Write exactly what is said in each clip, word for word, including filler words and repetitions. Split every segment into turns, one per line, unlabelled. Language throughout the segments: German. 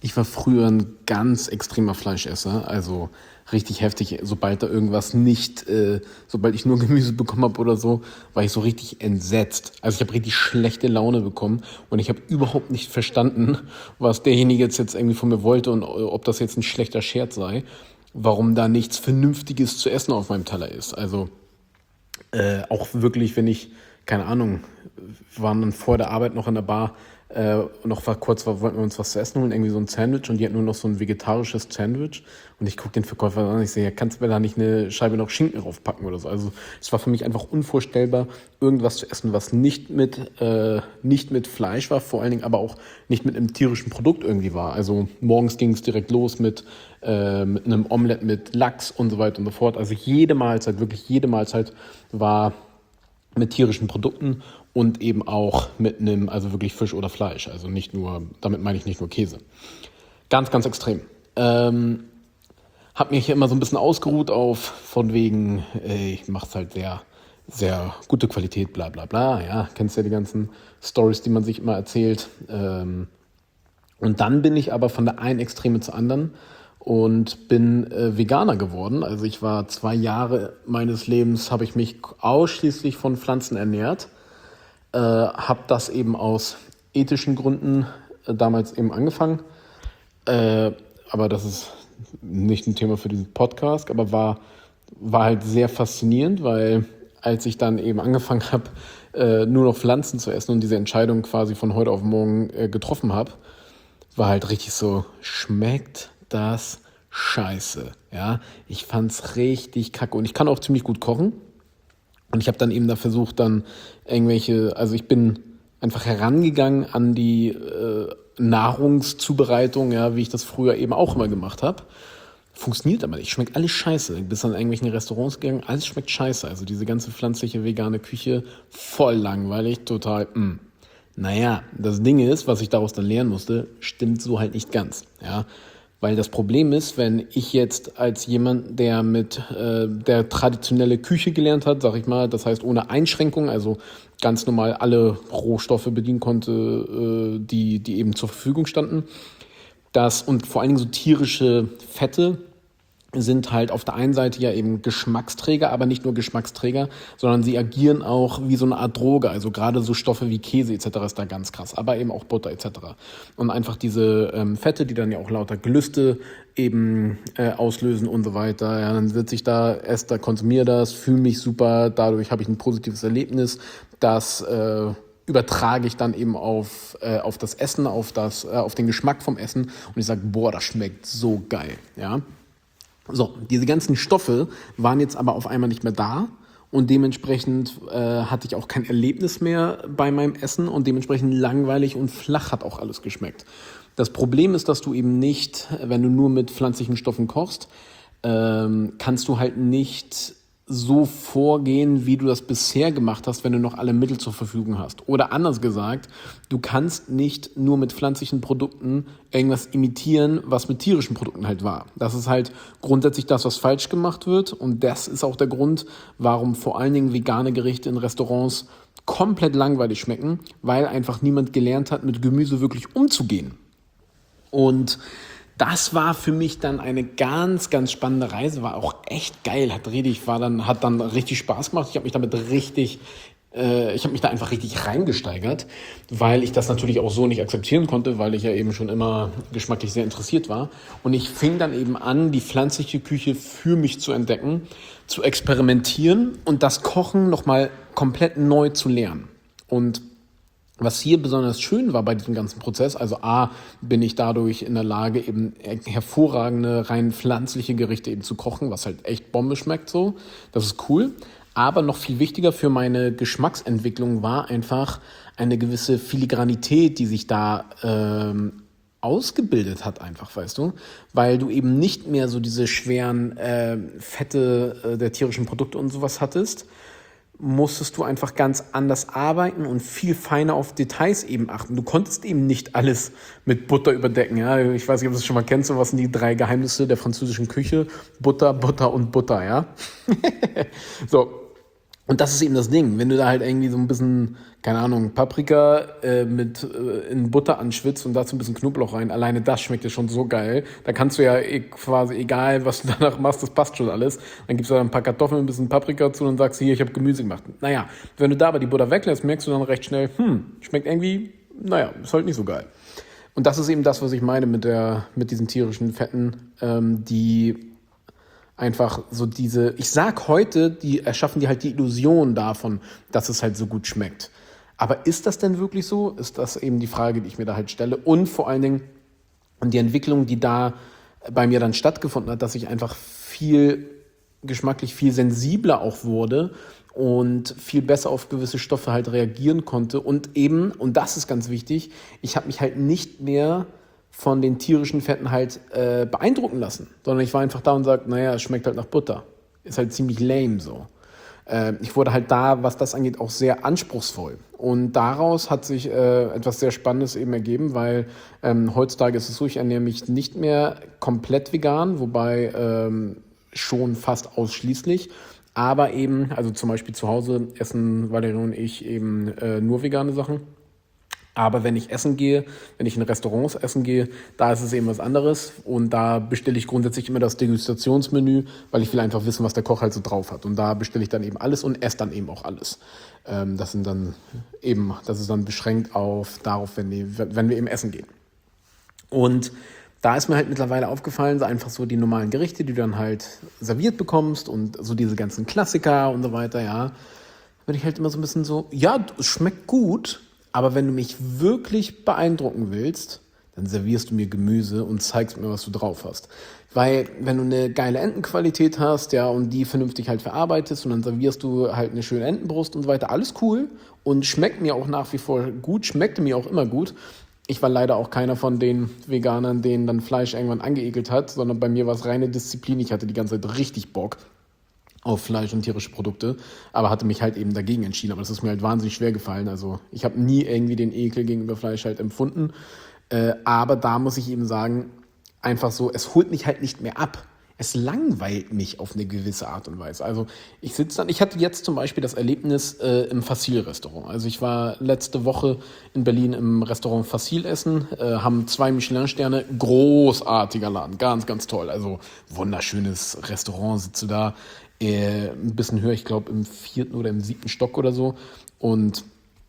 Ich war früher ein ganz extremer Fleischesser, also richtig heftig. Sobald da irgendwas nicht, äh, sobald ich nur Gemüse bekommen habe oder so, war ich so richtig entsetzt. Also ich habe richtig schlechte Laune bekommen und ich habe überhaupt nicht verstanden, was derjenige jetzt, jetzt irgendwie von mir wollte und ob das jetzt ein schlechter Scherz sei, warum da nichts Vernünftiges zu essen auf meinem Teller ist. Also äh, auch wirklich, wenn ich, keine Ahnung, wir waren dann vor der Arbeit noch in der Bar, äh, noch war kurz, war, wollten wir uns was zu essen holen, irgendwie so ein Sandwich und die hatten nur noch so ein vegetarisches Sandwich und ich gucke den Verkäufer an und ich sehe, ja, kannst du mir da nicht eine Scheibe noch Schinken draufpacken oder so. Also es war für mich einfach unvorstellbar, irgendwas zu essen, was nicht mit, äh, nicht mit Fleisch war, vor allen Dingen aber auch nicht mit einem tierischen Produkt irgendwie war. Also morgens ging es direkt los mit, äh, mit einem Omelett mit Lachs und so weiter und so fort. Also jede Mahlzeit, wirklich jede Mahlzeit war mit tierischen Produkten und eben auch mit einem, also wirklich Fisch oder Fleisch. Also nicht nur, damit meine ich nicht nur Käse. Ganz, ganz extrem. Ähm, hab mich hier immer so ein bisschen ausgeruht auf, von wegen, äh, ich mach's halt sehr, sehr gute Qualität, bla bla bla. Ja, kennst ja die ganzen Stories, die man sich immer erzählt. Ähm, und dann bin ich aber von der einen Extreme zur anderen und bin äh, Veganer geworden. Also ich war zwei Jahre meines Lebens, habe ich mich ausschließlich von Pflanzen ernährt. Äh, habe das eben aus ethischen Gründen äh, damals eben angefangen. Äh, aber das ist nicht ein Thema für diesen Podcast, aber war, war halt sehr faszinierend, weil als ich dann eben angefangen habe, äh, nur noch Pflanzen zu essen und diese Entscheidung quasi von heute auf morgen äh, getroffen habe, war halt richtig so, schmeckt das scheiße. Ja, ich fand's richtig kacke und ich kann auch ziemlich gut kochen. Und ich habe dann eben da versucht, dann irgendwelche, also ich bin einfach herangegangen an die äh, Nahrungszubereitung, ja, wie ich das früher eben auch immer gemacht habe. Funktioniert aber nicht, schmeckt alles scheiße. Du bist an irgendwelchen Restaurants gegangen, alles schmeckt scheiße. Also diese ganze pflanzliche, vegane Küche, voll langweilig, total, mh. Naja, das Ding ist, was ich daraus dann lernen musste, stimmt so halt nicht ganz, ja. Weil das Problem ist, wenn ich jetzt als jemand, der mit äh, der traditionelle Küche gelernt hat, sag ich mal, das heißt ohne Einschränkung, also ganz normal alle Rohstoffe bedienen konnte, äh, die, die eben zur Verfügung standen, das und vor allen Dingen so tierische Fette sind halt auf der einen Seite ja eben Geschmacksträger, aber nicht nur Geschmacksträger, sondern sie agieren auch wie so eine Art Droge. Also gerade so Stoffe wie Käse et cetera ist da ganz krass, aber eben auch Butter et cetera. Und einfach diese ähm, Fette, die dann ja auch lauter Gelüste eben äh, auslösen und so weiter. Ja, dann wird sich da, esse da, konsumiere das, fühle mich super, dadurch habe ich ein positives Erlebnis, das äh, übertrage ich dann eben auf, äh, auf das Essen, auf, das, äh, auf den Geschmack vom Essen und ich sage, boah, das schmeckt so geil, ja. So, diese ganzen Stoffe waren jetzt aber auf einmal nicht mehr da und dementsprechend äh, hatte ich auch kein Erlebnis mehr bei meinem Essen und dementsprechend langweilig und flach hat auch alles geschmeckt. Das Problem ist, dass du eben nicht, wenn du nur mit pflanzlichen Stoffen kochst, ähm, kannst du halt nicht so vorgehen, wie du das bisher gemacht hast, wenn du noch alle Mittel zur Verfügung hast. Oder anders gesagt, du kannst nicht nur mit pflanzlichen Produkten irgendwas imitieren, was mit tierischen Produkten halt war. Das ist halt grundsätzlich das, was falsch gemacht wird. Und das ist auch der Grund, warum vor allen Dingen vegane Gerichte in Restaurants komplett langweilig schmecken, weil einfach niemand gelernt hat, mit Gemüse wirklich umzugehen. Und das war für mich dann eine ganz, ganz spannende Reise, war auch echt geil, hat richtig, war dann, hat dann richtig Spaß gemacht. Ich habe mich damit richtig, äh, ich habe mich da einfach richtig reingesteigert, weil ich das natürlich auch so nicht akzeptieren konnte, weil ich ja eben schon immer geschmacklich sehr interessiert war. Und ich fing dann eben an, die pflanzliche Küche für mich zu entdecken, zu experimentieren und das Kochen nochmal komplett neu zu lernen. Und was hier besonders schön war bei diesem ganzen Prozess, also A, bin ich dadurch in der Lage, eben hervorragende, rein pflanzliche Gerichte eben zu kochen, was halt echt Bombe schmeckt so. Das ist cool. Aber noch viel wichtiger für meine Geschmacksentwicklung war einfach eine gewisse Filigranität, die sich da ähm, ausgebildet hat einfach, weißt du, weil du eben nicht mehr so diese schweren äh, Fette äh, der tierischen Produkte und sowas hattest, musstest du einfach ganz anders arbeiten und viel feiner auf Details eben achten. Du konntest eben nicht alles mit Butter überdecken. Ja? Ich weiß nicht, ob du das schon mal kennst, so was sind die drei Geheimnisse der französischen Küche? Butter, Butter und Butter, ja. So. Und das ist eben das Ding, wenn du da halt irgendwie so ein bisschen, keine Ahnung, Paprika äh, mit äh, in Butter anschwitzt und dazu ein bisschen Knoblauch rein, alleine das schmeckt dir schon so geil. Da kannst du ja eh quasi, egal was du danach machst, das passt schon alles. Dann gibst du da ein paar Kartoffeln, ein bisschen Paprika zu und sagst, hier, ich habe Gemüse gemacht. Naja, wenn du da aber die Butter weglässt, merkst du dann recht schnell, hm, schmeckt irgendwie, naja, ist halt nicht so geil. Und das ist eben das, was ich meine mit der, mit diesen tierischen Fetten, ähm, die einfach so diese, ich sag heute, die erschaffen die halt die Illusion davon, dass es halt so gut schmeckt. Aber ist das denn wirklich so? Ist das eben die Frage, die ich mir da halt stelle? Und vor allen Dingen die Entwicklung, die da bei mir dann stattgefunden hat, dass ich einfach viel geschmacklich viel sensibler auch wurde und viel besser auf gewisse Stoffe halt reagieren konnte. Und eben, und das ist ganz wichtig, ich habe mich halt nicht mehr von den tierischen Fetten halt äh, beeindrucken lassen, sondern ich war einfach da und sagte, naja, es schmeckt halt nach Butter. Ist halt ziemlich lame so. Äh, ich wurde halt da, was das angeht, auch sehr anspruchsvoll. Und daraus hat sich äh, etwas sehr Spannendes eben ergeben, weil ähm, heutzutage ist es so, ich ernähre mich nicht mehr komplett vegan, wobei ähm, schon fast ausschließlich. Aber eben, also zum Beispiel zu Hause essen Valerie und ich eben äh, nur vegane Sachen. Aber wenn ich essen gehe, wenn ich in Restaurants essen gehe, da ist es eben was anderes. Und da bestelle ich grundsätzlich immer das Degustationsmenü, weil ich will einfach wissen, was der Koch halt so drauf hat. Und da bestelle ich dann eben alles und esse dann eben auch alles. Ähm, das sind dann eben, das ist dann beschränkt auf darauf, wenn, die, wenn wir eben essen gehen. Und da ist mir halt mittlerweile aufgefallen, so einfach so die normalen Gerichte, die du dann halt serviert bekommst und so diese ganzen Klassiker und so weiter, ja. Da bin ich halt immer so ein bisschen so, ja, es schmeckt gut, aber wenn du mich wirklich beeindrucken willst, dann servierst du mir Gemüse und zeigst mir, was du drauf hast. Weil wenn du eine geile Entenqualität hast, ja, und die vernünftig halt verarbeitest und dann servierst du halt eine schöne Entenbrust und so weiter, alles cool und schmeckt mir auch nach wie vor gut, schmeckte mir auch immer gut. Ich war leider auch keiner von den Veganern, denen dann Fleisch irgendwann angeekelt hat, sondern bei mir war es reine Disziplin. Ich hatte die ganze Zeit richtig Bock auf Fleisch und tierische Produkte, aber hatte mich halt eben dagegen entschieden. Aber das ist mir halt wahnsinnig schwer gefallen. Also ich habe nie irgendwie den Ekel gegenüber Fleisch halt empfunden. Äh, aber da muss ich eben sagen, einfach so, es holt mich halt nicht mehr ab. Es langweilt mich auf eine gewisse Art und Weise. Also ich sitze dann, ich hatte jetzt zum Beispiel das Erlebnis äh, im Facil-Restaurant. Also ich war letzte Woche in Berlin im Restaurant Facil essen, äh, haben zwei Michelin-Sterne, großartiger Laden, ganz, ganz toll. Also wunderschönes Restaurant, sitze da, äh, ein bisschen höher, ich glaube im vierten oder im siebten Stock oder so. Und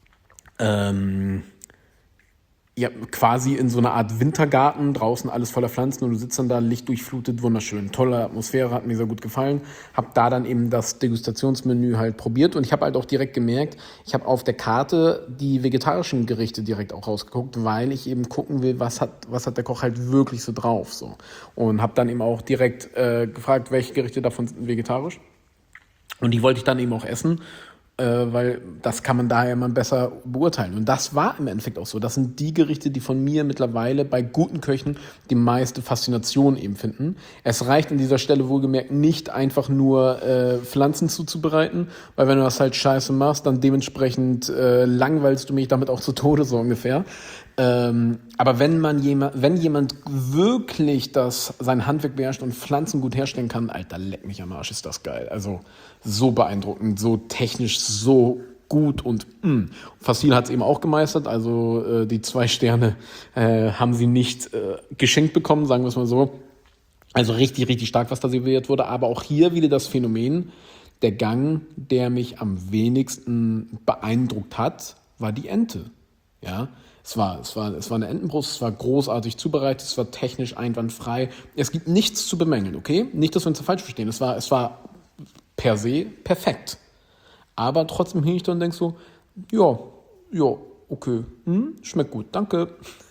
ähm, ja, quasi in so einer Art Wintergarten, draußen alles voller Pflanzen und du sitzt dann da, Licht durchflutet, wunderschön. Tolle Atmosphäre, hat mir sehr gut gefallen. Hab da dann eben das Degustationsmenü halt probiert und ich habe halt auch direkt gemerkt, ich habe auf der Karte die vegetarischen Gerichte direkt auch rausgeguckt, weil ich eben gucken will, was hat, was hat der Koch halt wirklich so drauf. So. Und habe dann eben auch direkt äh, gefragt, welche Gerichte davon sind vegetarisch. Und die wollte ich dann eben auch essen. Äh, weil das kann man daher immer besser beurteilen. Und das war im Endeffekt auch so. Das sind die Gerichte, die von mir mittlerweile bei guten Köchen die meiste Faszination eben finden. Es reicht an dieser Stelle wohlgemerkt nicht einfach nur äh, Pflanzen zuzubereiten, weil wenn du das halt scheiße machst, dann dementsprechend äh, langweilst du mich damit auch zu Tode so ungefähr. Ähm, aber wenn man jemand, wenn jemand wirklich das, sein Handwerk beherrscht und Pflanzen gut herstellen kann, Alter, leck mich am Arsch, ist das geil. Also so beeindruckend, so technisch, so gut und mh. Facil hat es eben auch gemeistert, also äh, die zwei Sterne äh, haben sie nicht äh, geschenkt bekommen, sagen wir es mal so. Also richtig, richtig stark, was da serviert wurde, aber auch hier wieder das Phänomen, der Gang, der mich am wenigsten beeindruckt hat, war die Ente, ja. Es war, es war, es war eine Entenbrust, es war großartig zubereitet, es war technisch einwandfrei. Es gibt nichts zu bemängeln, okay? Nicht, dass wir uns da falsch verstehen. Es war, es war per se perfekt. Aber trotzdem hing ich da und denk so, ja, ja, okay, hm, schmeckt gut, danke.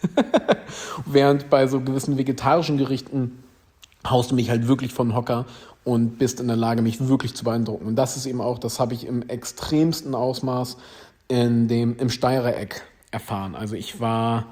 Während bei so gewissen vegetarischen Gerichten haust du mich halt wirklich vom Hocker und bist in der Lage, mich wirklich zu beeindrucken. Und das ist eben auch, das habe ich im extremsten Ausmaß in dem, im Steirer Eck erfahren. Also ich war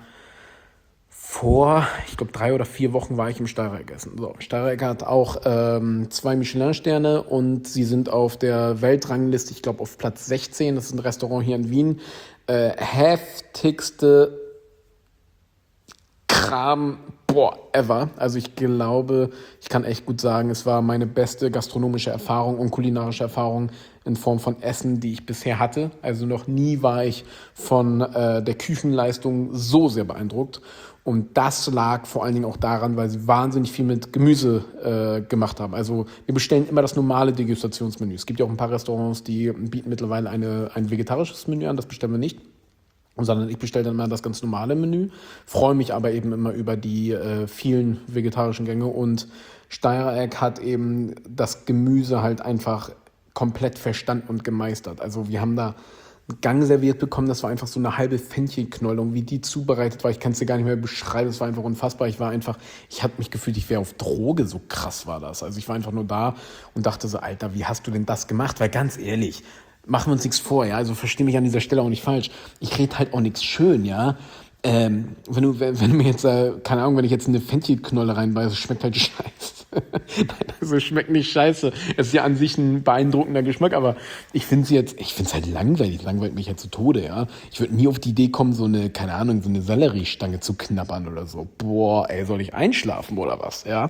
vor, ich glaube drei oder vier Wochen war ich im Steirer Eck essen. So, Steirer Eck hat auch ähm, zwei Michelin-Sterne und sie sind auf der Weltrangliste, ich glaube auf Platz sechzehn. Das ist ein Restaurant hier in Wien. Äh, heftigste Kram, boah, ever. Also ich glaube, ich kann echt gut sagen, es war meine beste gastronomische Erfahrung und kulinarische Erfahrung in Form von Essen, die ich bisher hatte. Also noch nie war ich von äh, der Küchenleistung so sehr beeindruckt. Und das lag vor allen Dingen auch daran, weil sie wahnsinnig viel mit Gemüse äh, gemacht haben. Also wir bestellen immer das normale Degustationsmenü. Es gibt ja auch ein paar Restaurants, die bieten mittlerweile eine, ein vegetarisches Menü an, das bestellen wir nicht. Sondern ich bestelle dann mal das ganz normale Menü, freue mich aber eben immer über die äh, vielen vegetarischen Gänge und Steireck hat eben das Gemüse halt einfach komplett verstanden und gemeistert. Also wir haben da einen Gang serviert bekommen, das war einfach so eine halbe Fenchelknollung, wie die zubereitet war. Ich kann es dir gar nicht mehr beschreiben, es war einfach unfassbar. Ich war einfach, ich habe mich gefühlt, ich wäre auf Droge, so krass war das. Also ich war einfach nur da und dachte so, Alter, wie hast du denn das gemacht? Weil ganz ehrlich, machen wir uns nichts vor, ja, also versteh mich an dieser Stelle auch nicht falsch. Ich rede halt auch nichts schön, ja. Ähm, wenn du, wenn, wenn du mir jetzt, äh, keine Ahnung, wenn ich jetzt eine Fenchelknolle reinbeiße, schmeckt halt scheiße. Nein, also schmeckt nicht scheiße. Es ist ja an sich ein beeindruckender Geschmack, aber ich finde es jetzt, ich finde es halt langweilig, langweilt mich ja zu Tode, ja. Ich würde nie auf die Idee kommen, so eine, keine Ahnung, so eine Selleriestange zu knabbern oder so. Boah, ey, soll ich einschlafen oder was, ja?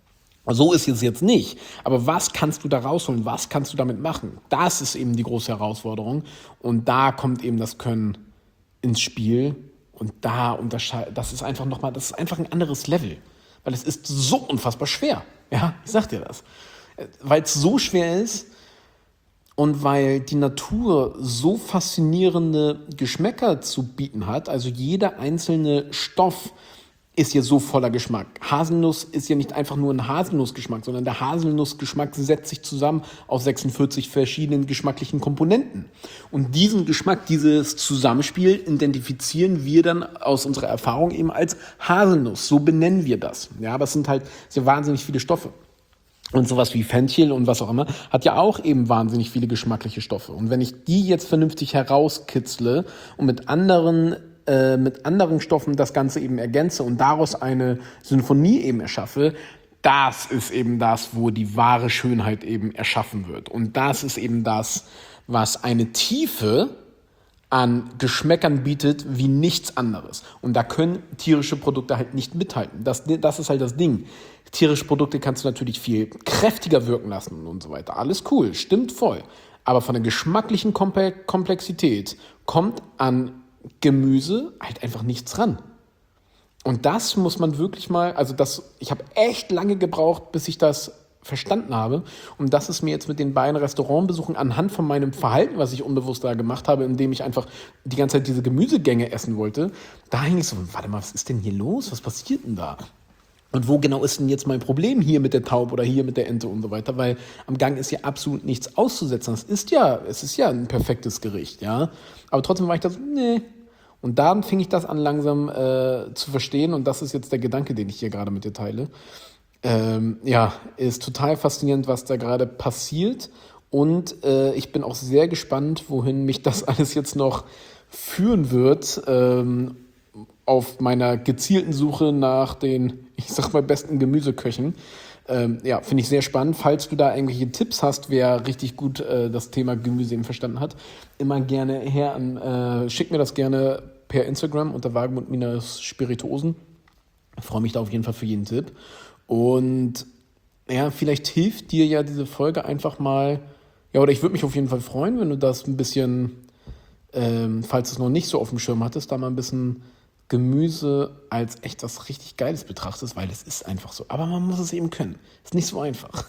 So ist es jetzt nicht. Aber was kannst du da rausholen? Was kannst du damit machen? Das ist eben die große Herausforderung. Und da kommt eben das Können ins Spiel. Und da unterscheidet, das ist einfach nochmal, das ist einfach ein anderes Level. Weil es ist so unfassbar schwer. Ja, ich sag dir das. Weil es so schwer ist und weil die Natur so faszinierende Geschmäcker zu bieten hat. Also jeder einzelne Stoff ist ja so voller Geschmack. Haselnuss ist ja nicht einfach nur ein Haselnussgeschmack, sondern der Haselnussgeschmack setzt sich zusammen aus sechsundvierzig verschiedenen geschmacklichen Komponenten. Und diesen Geschmack, dieses Zusammenspiel identifizieren wir dann aus unserer Erfahrung eben als Haselnuss. So benennen wir das. Ja, aber es sind halt sehr wahnsinnig viele Stoffe. Und sowas wie Fenchel und was auch immer hat ja auch eben wahnsinnig viele geschmackliche Stoffe. Und wenn ich die jetzt vernünftig herauskitzle und mit anderen äh, mit anderen Stoffen das Ganze eben ergänze und daraus eine Sinfonie eben erschaffe, das ist eben das, wo die wahre Schönheit eben erschaffen wird. Und das ist eben das, was eine Tiefe an Geschmäckern bietet wie nichts anderes. Und da können tierische Produkte halt nicht mithalten. Das, das ist halt das Ding. Tierische Produkte kannst du natürlich viel kräftiger wirken lassen und so weiter. Alles cool, stimmt voll. Aber von der geschmacklichen Komplexität kommt an Gemüse halt einfach nichts ran. Und das muss man wirklich mal, also das, ich habe echt lange gebraucht, bis ich das verstanden habe. Und das ist mir jetzt mit den beiden Restaurantbesuchen anhand von meinem Verhalten, was ich unbewusst da gemacht habe, indem ich einfach die ganze Zeit diese Gemüsegänge essen wollte, da hing ich so, warte mal, was ist denn hier los? Was passiert denn da? Und wo genau ist denn jetzt mein Problem hier mit der Taube oder hier mit der Ente und so weiter? Weil am Gang ist ja absolut nichts auszusetzen. Es ist ja, es ist ja ein perfektes Gericht, ja. Aber trotzdem war ich da so, nee. Und dann fing ich das an langsam äh, zu verstehen und das ist jetzt der Gedanke, den ich hier gerade mit dir teile. Ähm, ja, ist total faszinierend, was da gerade passiert und äh, ich bin auch sehr gespannt, wohin mich das alles jetzt noch führen wird, ähm, auf meiner gezielten Suche nach den, ich sag mal, besten Gemüseköchen. Ähm, ja, finde ich sehr spannend. Falls du da irgendwelche Tipps hast, wer richtig gut äh, das Thema Gemüse eben verstanden hat, immer gerne her an, äh, schick mir das gerne per Instagram unter Wagemut-Spirituosen. Ich freue mich da auf jeden Fall für jeden Tipp. Und ja, vielleicht hilft dir ja diese Folge einfach mal, ja, oder ich würde mich auf jeden Fall freuen, wenn du das ein bisschen, ähm, falls du es noch nicht so auf dem Schirm hattest, da mal ein bisschen Gemüse als echt was richtig Geiles betrachtest, weil es ist einfach so. Aber man muss es eben können. Ist nicht so einfach.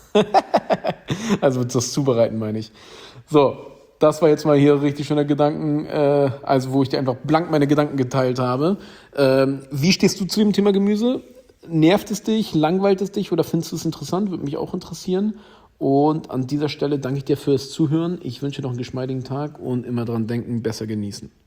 Also das Zubereiten meine ich. So, das war jetzt mal hier richtig schöner Gedanken, äh, also wo ich dir einfach blank meine Gedanken geteilt habe. Ähm, wie stehst du zu dem Thema Gemüse? Nervt es dich, langweilt es dich oder findest du es interessant? Würde mich auch interessieren. Und an dieser Stelle danke ich dir fürs Zuhören. Ich wünsche dir noch einen geschmeidigen Tag und immer dran denken, besser genießen.